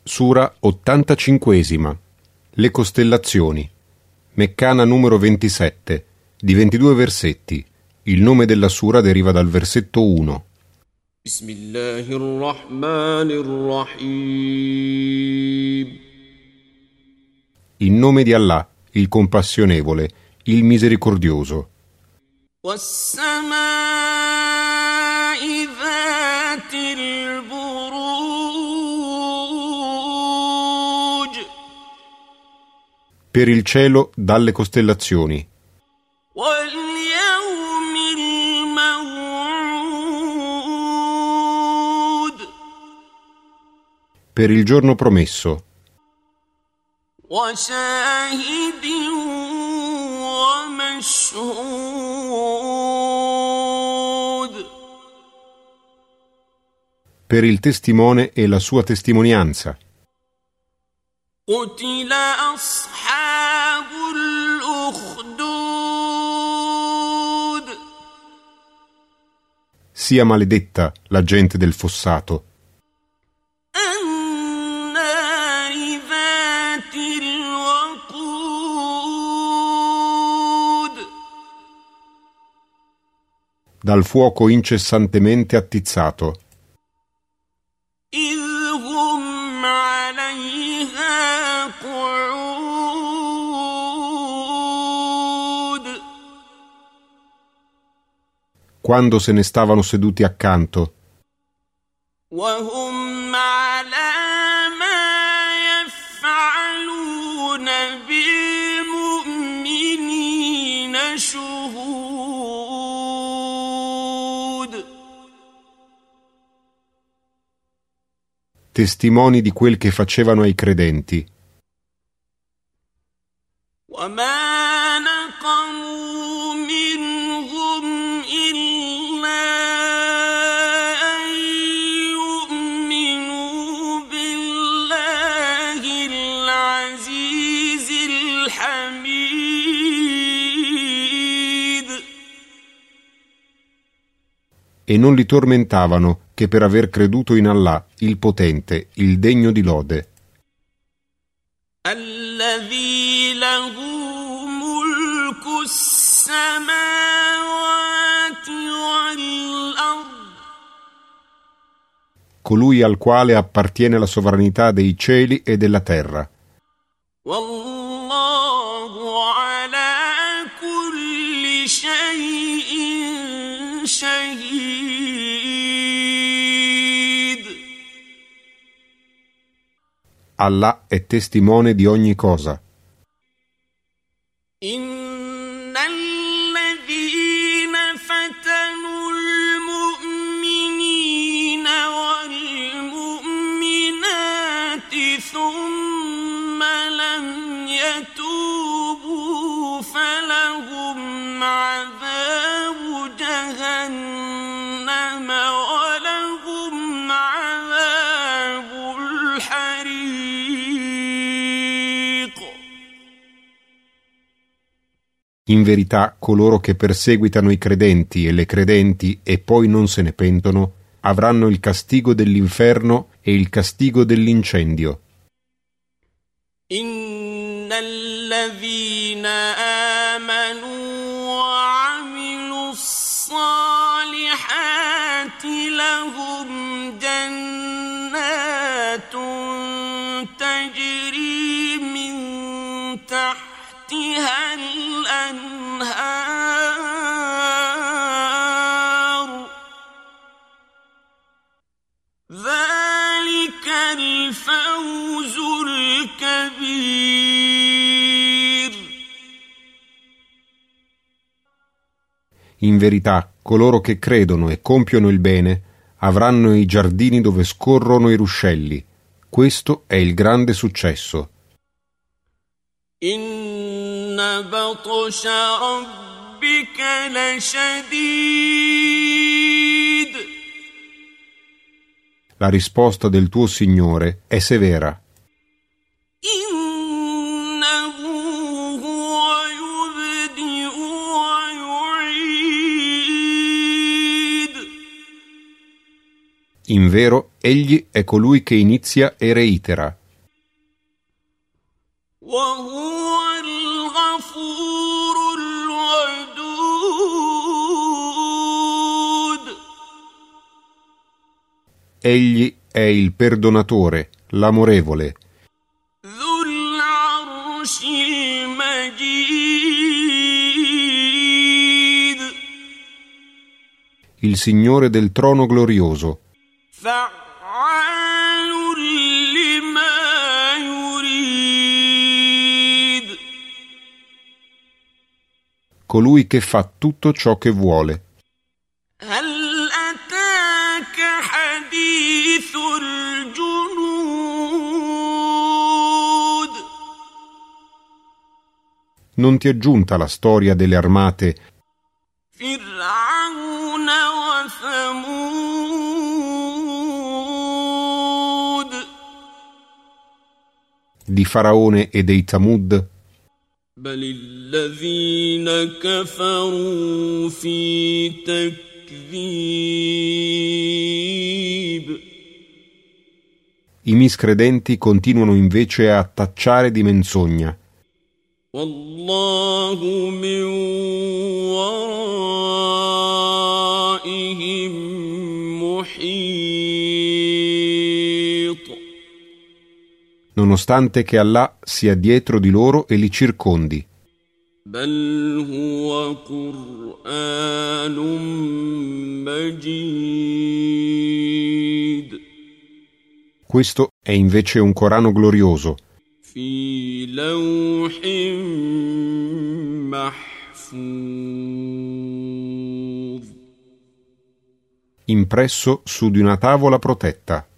Sura 85. Le costellazioni. Meccana numero 27, di 22 versetti. Il nome della sura deriva dal versetto 1. Bismillahirrahmanirrahim. In nome di Allah, il compassionevole, il misericordioso. Was-samaa'i dhatil buruj. Per il cielo dalle costellazioni. Wal-yawmil maw'ud. Per il giorno promesso. Wa shahidin wa mashhud. Per il testimone e la sua testimonianza. Qutila ashabul ukhdud. Sia maledetta la gente del fossato. An-nari dhatil waqud. Dal fuoco incessantemente attizzato. Idhum 'alayha qu'ud. Quando se ne stavano seduti accanto. Wa hum 'ala ma yaf'aluna bil mu'minina shuhud. Testimoni di quel che facevano ai credenti. وما نقموا منهم إلا أن يؤمنوا بالله العزيز الحميد. E non li tormentavano che per aver creduto in Allah, il potente, il degno di lode. الذي له ملك السماوات والأرض. Colui al quale appartiene la sovranità dei cieli e della terra. والله على كل شيء شهيد. Allah è testimone di ogni cosa. إن الذين فتنوا المؤمنين والمؤمنات ثم لم يتوبوا فلهم عذاب جهنم ولهم عذاب الحريق. In verità, coloro che perseguitano i credenti e le credenti e poi non se ne pentono, avranno il castigo dell'inferno e il castigo dell'incendio. إن الذين آمنوا وعملوا الصالحات لهم جنات تجري من تحتها الأنهار. ذلك الفوز الكبير. In verità, coloro che credono e compiono il bene avranno i giardini dove scorrono i ruscelli. Questo è il grande successo. إن بطش ربك لشديد. La risposta del tuo Signore è severa. إنه هو يبدئ ويعيد. Invero, egli è colui che inizia e reitera. وهو الغفور الودود Egli è il perdonatore, l'amorevole, ذو العرش المجيد il Signore del trono glorioso, فعال لما يريد colui che fa tutto ciò che vuole. هل أتاك حديث الجنود Non ti è giunta la storia delle armate فرعون وثمود di Faraone e dei Tamud? بل الذين كفروا في تكذيب I miscredenti continuano invece a tacciare di menzogna. والله من ورائهم محيط Nonostante che Allah sia dietro di loro e li circondi. بل هو قرآن مجيد Questo è invece un Corano glorioso, في لوح محفوظ impresso su di una tavola protetta.